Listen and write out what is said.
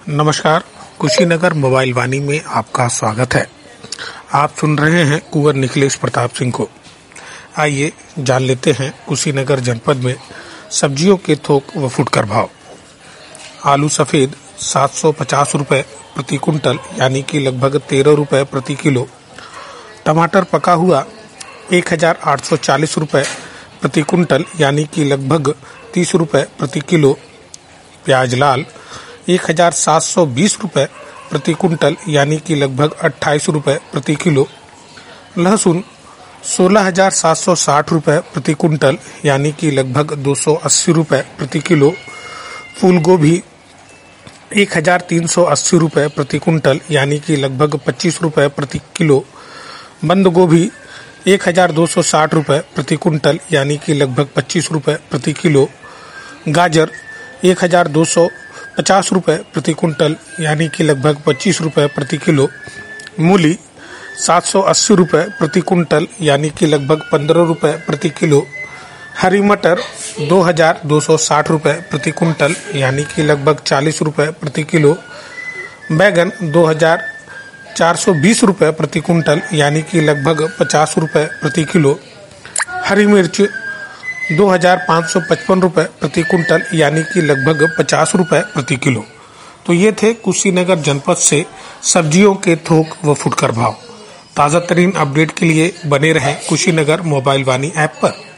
नमस्कार, कुशीनगर मोबाइल वाणी में आपका स्वागत है। आप सुन रहे हैं कुंवर निखिलेश प्रताप सिंह को। आइए जान लेते हैं कुशीनगर जनपद में सब्जियों के थोक व फुटकर भाव। आलू सफ़ेद 750 रुपये प्रति कुंटल यानी कि लगभग 13 रुपये प्रति किलो। टमाटर पका हुआ 1840 रुपये प्रति कुंटल यानी कि लगभग 30 रुपये प्रति किलो। प्याज लाल 1720 रुपये प्रति कुंटल यानी कि लगभग 28 रुपये प्रति किलो। लहसुन 16,760 रुपये प्रति कुंटल यानी कि लगभग 280 रुपये प्रति किलो। फूल गोभी 1,380 रुपये प्रति कुंटल यानी कि लगभग 25 रुपये प्रति किलो। बंद गोभी 1,260 रुपये प्रति कुंटल यानी कि लगभग 25 रुपये प्रति किलो। गाजर 1,250 रुपये प्रति कुंटल यानी कि लगभग 25 रुपये प्रति किलो। मूली 780 रुपये प्रति कुंटल यानी कि लगभग 15 रुपये प्रति किलो। हरी मटर 2,260 रुपये प्रति कुंटल यानी कि लगभग 40 रुपये प्रति किलो। बैगन 2,420 रुपये प्रति कुंटल यानी कि लगभग 50 रुपये प्रति किलो। हरी मिर्च 2,555 रुपये प्रति कुंटल यानी कि लगभग 50 रुपये प्रति किलो। तो ये थे कुशीनगर जनपद से सब्जियों के थोक व फुटकर भाव। ताज़ा तरीन अपडेट के लिए बने रहें कुशीनगर मोबाइल वाणी ऐप पर।